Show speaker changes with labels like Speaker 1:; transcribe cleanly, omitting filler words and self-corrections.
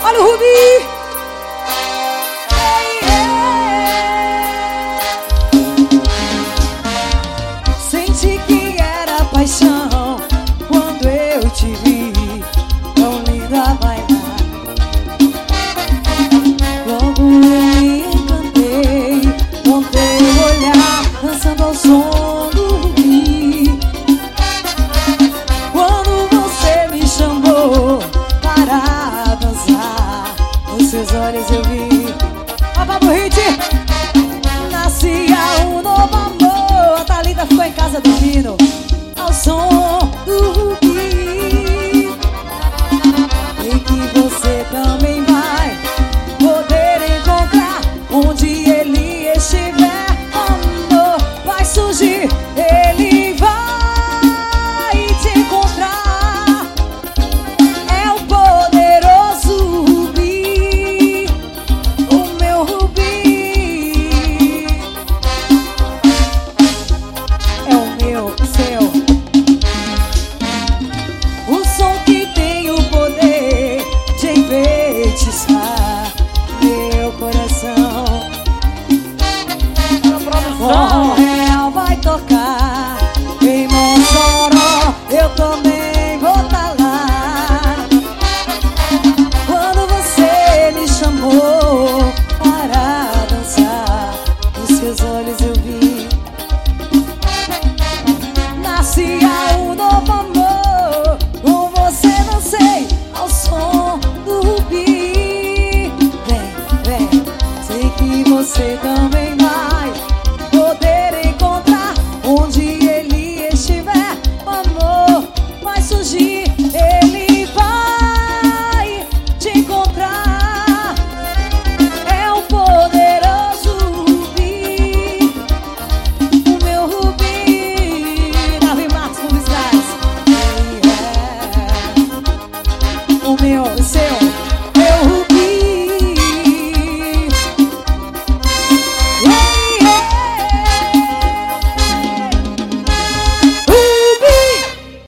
Speaker 1: Olha o Rubi. Senti que era paixão quando eu te vi, tão linda a bailar. Logo eu me encantei, montei o olhar, dançando ao som do Rubi. Quando você me chamou para dançar, nos seus olhos eu vi a Pablo Hit. Nascia um novo amor. A Thalita ficou em casa dormindo ao som